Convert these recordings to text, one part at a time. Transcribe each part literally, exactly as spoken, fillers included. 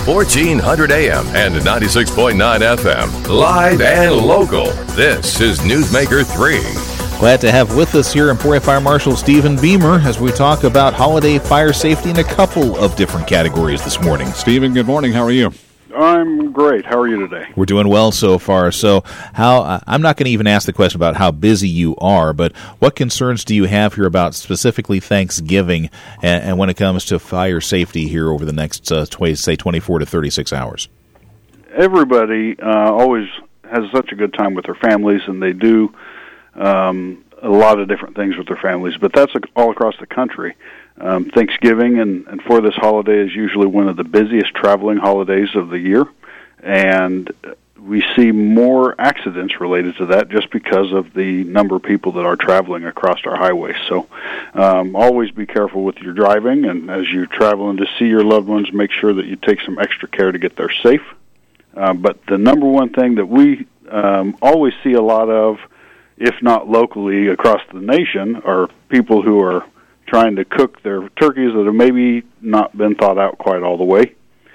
fourteen hundred A M and ninety-six point nine F M. Live and local. This is Newsmaker three. Glad to have with us here Emporia Fire Marshal Stephen Beamer as we talk about holiday fire safety in a couple of different categories this morning. Stephen, good morning. How are you? I'm great. How are you today? We're doing well so far. So how I'm not going to even ask the question about how busy you are, but what concerns do you have here about specifically Thanksgiving and, and when it comes to fire safety here over the next, uh, twenty, say, twenty-four to thirty-six hours? Everybody uh, always has such a good time with their families, and they do um, a lot of different things with their families, but that's all across the country. Um, Thanksgiving and, and for this holiday is usually one of the busiest traveling holidays of the year, and we see more accidents related to that just because of the number of people that are traveling across our highways. So um, always be careful with your driving, and as you're traveling to see your loved ones, make sure that you take some extra care to get there safe. Uh, but the number one thing that we um, always see a lot of, if not locally across the nation, are people who are trying to cook their turkeys that have maybe not been thought out quite all the way.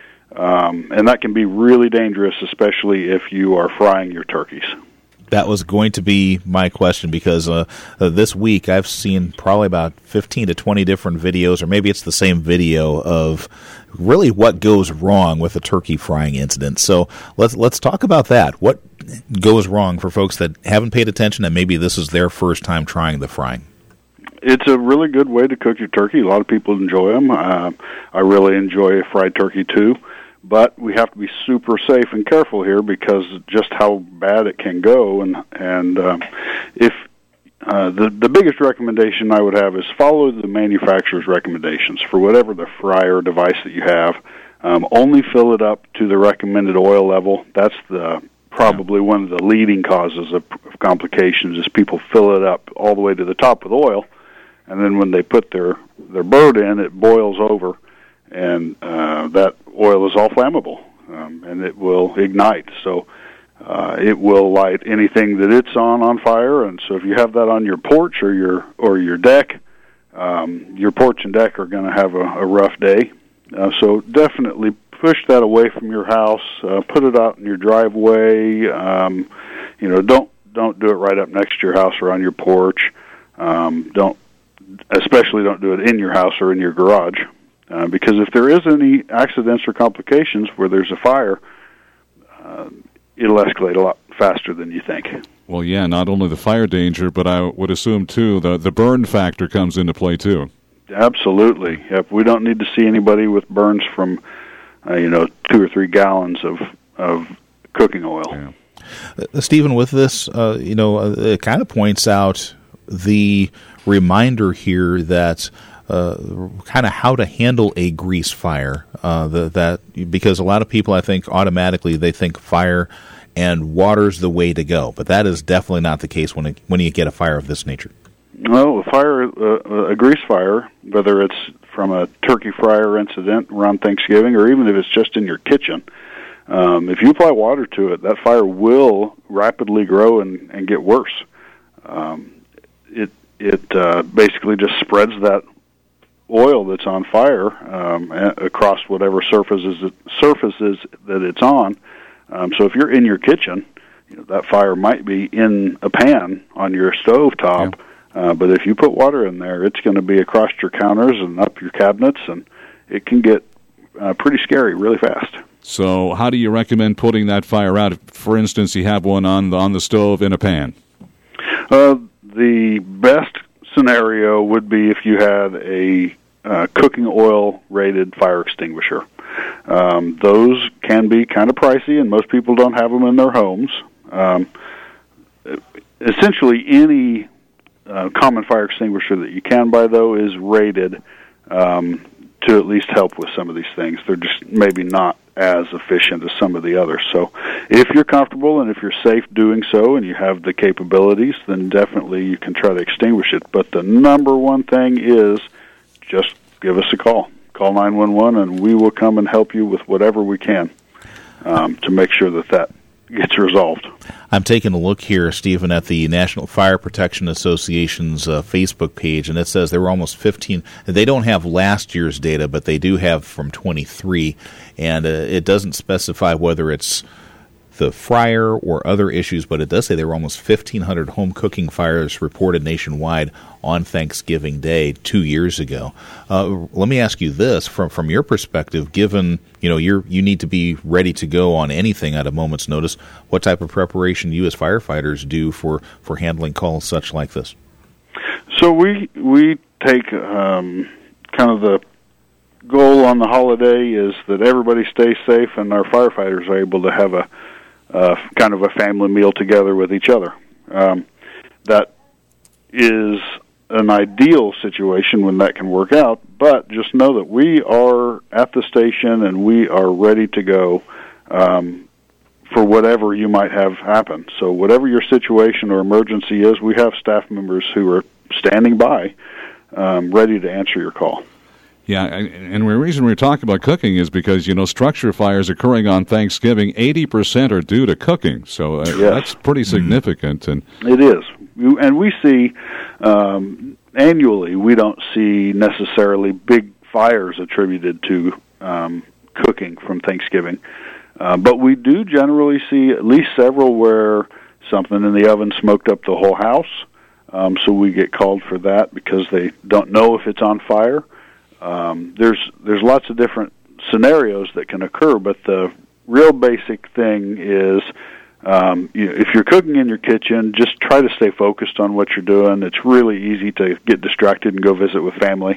Um, and that can be really dangerous, especially if you are frying your turkeys. That was going to be my question because uh, uh, this week I've seen probably about fifteen to twenty different videos, or maybe it's the same video of really what goes wrong with a turkey frying incident. So let's let's talk about that. What goes wrong for folks that haven't paid attention and maybe this is their first time trying the frying? It's a really good way to cook your turkey. A lot of people enjoy them. Uh, I really enjoy a fried turkey too. But we have to be super safe and careful here because just how bad it can go. And and um, if uh, the the biggest recommendation I would have is follow the manufacturer's recommendations for whatever the fryer device that you have. Um, only fill it up to the recommended oil level. That's the probably yeah. one of the leading causes of, of complications is people fill it up all the way to the top with oil, and then when they put their their bird in, it boils over. And uh, that oil is all flammable, um, and it will ignite. So uh, it will light anything that it's on on fire. And so if you have that on your porch or your or your deck, um, your porch and deck are going to have a, a rough day. Uh, so definitely push that away from your house. Uh, put it out in your driveway. Um, you know, don't don't do it right up next to your house or on your porch. Um, don't, especially don't do it in your house or in your garage. Uh, because if there is any accidents or complications where there's a fire, uh, it'll escalate a lot faster than you think. Well, yeah, not only the fire danger, but I would assume, too, the, the burn factor comes into play, too. Absolutely. Yep. We don't need to see anybody with burns from, uh, you know, two or three gallons of, of cooking oil. Yeah. Uh, Stephen, with this, uh, you know, uh, it kind of points out the reminder here that Uh, kind of how to handle a grease fire. Uh, the, that because a lot of people, I think, automatically they think fire and water's the way to go, but that is definitely not the case when it, when you get a fire of this nature. No, a fire, uh, a grease fire, whether it's from a turkey fryer incident around Thanksgiving or even if it's just in your kitchen, um, if you apply water to it, that fire will rapidly grow and, and get worse. Um, it it uh, basically just spreads that oil that's on fire um, across whatever surfaces it, surfaces that it's on. Um, so if you're in your kitchen, you know, that fire might be in a pan on your stove top, yeah. uh, but if you put water in there, it's going to be across your counters and up your cabinets, and it can get uh, pretty scary really fast. So how do you recommend putting that fire out? For instance, you have one on the, on the stove in a pan. Uh, the best scenario would be if you had a uh, cooking oil rated fire extinguisher. Um, those can be kind of pricey, and most people don't have them in their homes. Um, essentially, any uh, common fire extinguisher that you can buy, though, is rated um, to at least help with some of these things. They're just maybe not as efficient as some of the others. So if you're comfortable and if you're safe doing so and you have the capabilities, then definitely you can try to extinguish it. But the number one thing is just give us a call. Call nine one one, and we will come and help you with whatever we can um, to make sure that that gets resolved. I'm taking a look here, Stephen, at the National Fire Protection Association's uh, Facebook page, and it says there were almost fifteen. They don't have last year's data, but they do have from twenty-three, and uh, it doesn't specify whether it's the fryer or other issues, but it does say there were almost fifteen hundred home cooking fires reported nationwide on Thanksgiving Day two years ago. Uh, let me ask you this, from from your perspective, given you know you're you need to be ready to go on anything at a moment's notice, what type of preparation do you as firefighters do for, for handling calls such like this? So we we take um, kind of the goal on the holiday is that everybody stays safe and our firefighters are able to have a Uh, kind of a family meal together with each other. Um, that is an ideal situation when that can work out, but just know that we are at the station and we are ready to go um, for whatever you might have happen. So whatever your situation or emergency is, we have staff members who are standing by, um, ready to answer your call. Yeah, and the reason we're talking about cooking is because, you know, structure fires occurring on Thanksgiving, eighty percent are due to cooking. So uh, yes. That's pretty significant. And it is. And we see, um, annually, we don't see necessarily big fires attributed to um, cooking from Thanksgiving. Uh, but we do generally see at least several where something in the oven smoked up the whole house. Um, so we get called for that because they don't know if it's on fire. Um, there's there's lots of different scenarios that can occur, but the real basic thing is um, you know, if you're cooking in your kitchen, just try to stay focused on what you're doing. It's really easy to get distracted and go visit with family.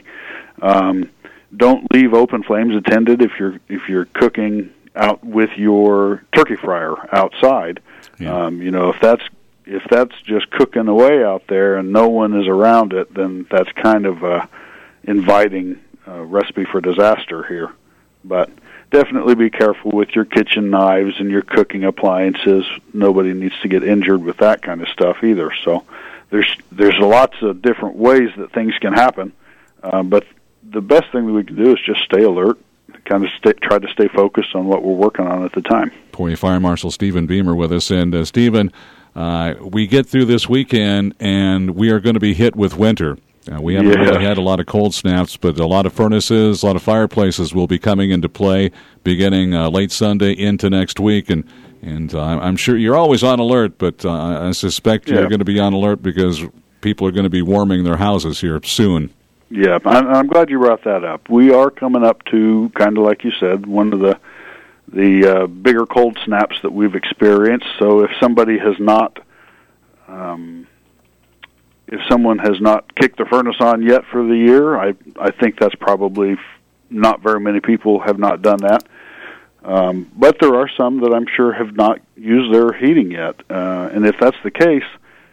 Um, don't leave open flames attended if you're if you're cooking out with your turkey fryer outside. Yeah. Um, you know, if that's if that's just cooking away out there and no one is around it, then that's kind of a inviting Uh, recipe for disaster here. But definitely be careful with your kitchen knives and your cooking appliances. Nobody needs to get injured with that kind of stuff either. So there's there's lots of different ways that things can happen. Uh, but the best thing that we can do is just stay alert, kind of stay, try to stay focused on what we're working on at the time. Emporia Fire Marshal Stephen Beamer with us. And uh, Stephen, uh, we get through this weekend and we are going to be hit with winter. Uh, we haven't yeah. really had a lot of cold snaps, but a lot of furnaces, a lot of fireplaces will be coming into play beginning uh, late Sunday into next week. And, and uh, I'm sure you're always on alert, but uh, I suspect yeah. you're going to be on alert because people are going to be warming their houses here soon. Yeah, I'm, I'm glad you brought that up. We are coming up to, kind of like you said, one of the, the uh, bigger cold snaps that we've experienced. So if somebody has not... Um, If someone has not kicked the furnace on yet for the year, I I think that's probably not very many people have not done that. Um, but there are some that I'm sure have not used their heating yet. Uh, and if that's the case,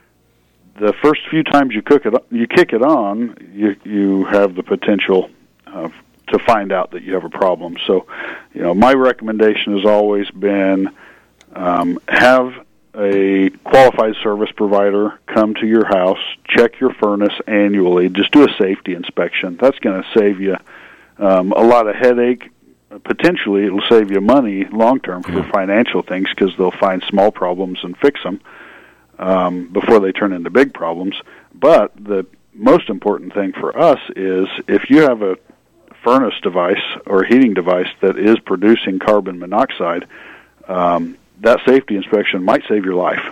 the first few times you cook it, you kick it on, you you have the potential uh, to find out that you have a problem. So, you know, my recommendation has always been um, have a qualified service provider come to your house, check your furnace annually, just do a safety inspection. That's going to save you um, a lot of headache. Potentially, it will save you money long-term for Yeah. financial things because they'll find small problems and fix them um, before they turn into big problems. But the most important thing for us is if you have a furnace device or a heating device that is producing carbon monoxide, um, that safety inspection might save your life.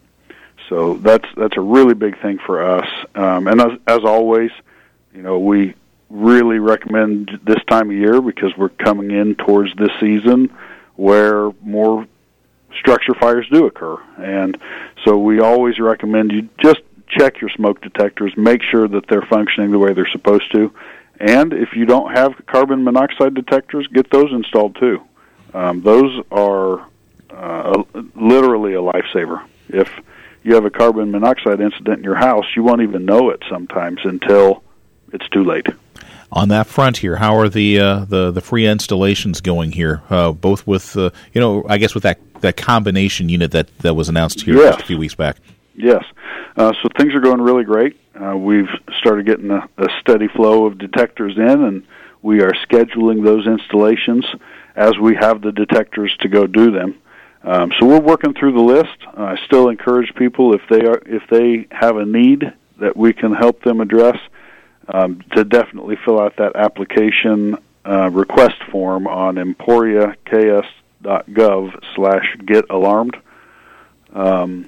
So that's that's a really big thing for us. Um, and as, as always, you know, we really recommend this time of year because we're coming in towards this season where more structure fires do occur. And so we always recommend you just check your smoke detectors, make sure that they're functioning the way they're supposed to. And if you don't have carbon monoxide detectors, get those installed too. Um, those are Uh, literally a lifesaver. If you have a carbon monoxide incident in your house, you won't even know it sometimes until it's too late. On that front here, how are the uh, the the free installations going here? Uh, both with uh, you know, I guess with that, that combination unit that, that was announced here yes. just a few weeks back. Yes. Uh, so things are going really great. Uh, we've started getting a, a steady flow of detectors in, and we are scheduling those installations as we have the detectors to go do them. Um, so we're working through the list. I still encourage people, if they are if they have a need that we can help them address, um, to definitely fill out that application uh, request form on emporia k s dot gov slash get alarmed. Um,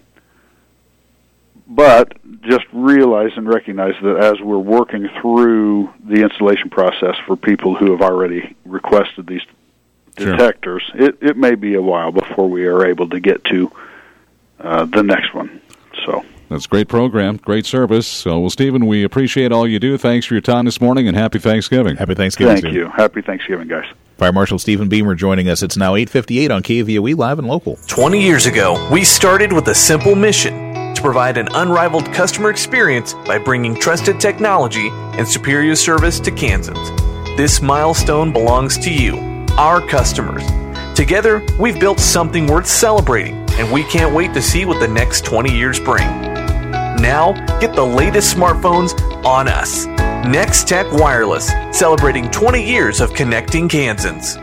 but just realize and recognize that as we're working through the installation process for people who have already requested these detectors, sure. it, it may be a while before we are able to get to uh, the next one. So that's a great program, great service. So, well, Stephen, we appreciate all you do. Thanks for your time this morning, and happy Thanksgiving. Happy Thanksgiving. Thank you. Happy Thanksgiving, guys. Fire Marshal Stephen Beamer joining us. It's now eight fifty-eight on K V O E Live and Local. twenty years ago, we started with a simple mission to provide an unrivaled customer experience by bringing trusted technology and superior service to Kansans. This milestone belongs to you, our customers. Together, we've built something worth celebrating, and we can't wait to see what the next twenty years bring. Now, get the latest smartphones on us. Next Tech Wireless, celebrating twenty years of connecting Kansans.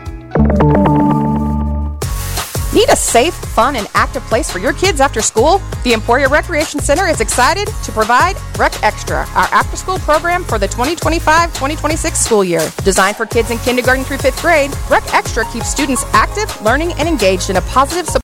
Need a safe, fun, and active place for your kids after school? The Emporia Recreation Center is excited to provide Rec Extra, our after-school program for the twenty twenty-five twenty twenty-six school year. Designed for kids in kindergarten through fifth grade, Rec Extra keeps students active, learning, and engaged in a positive,